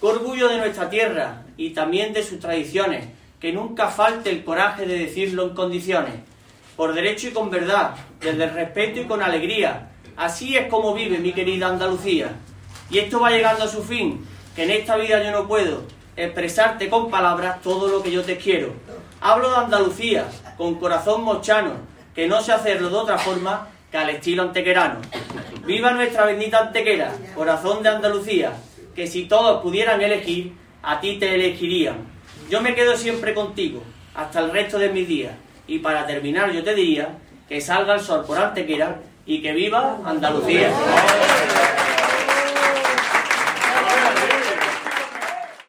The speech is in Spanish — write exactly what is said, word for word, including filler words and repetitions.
Qué orgullo de nuestra tierra y también de sus tradiciones, que nunca falte el coraje de decirlo en condiciones, por derecho y con verdad, desde el respeto y con alegría. Así es como vive mi querida Andalucía. Y esto va llegando a su fin, que en esta vida yo no puedo expresarte con palabras todo lo que yo te quiero. Hablo de Andalucía, con corazón mochano, que no sé hacerlo de otra forma que al estilo antequerano. Viva nuestra bendita Antequera, corazón de Andalucía, que si todos pudieran elegir, a ti te elegirían. Yo me quedo siempre contigo, hasta el resto de mis días. Y para terminar yo te diría, que salga el sol por Antequera y que viva Andalucía.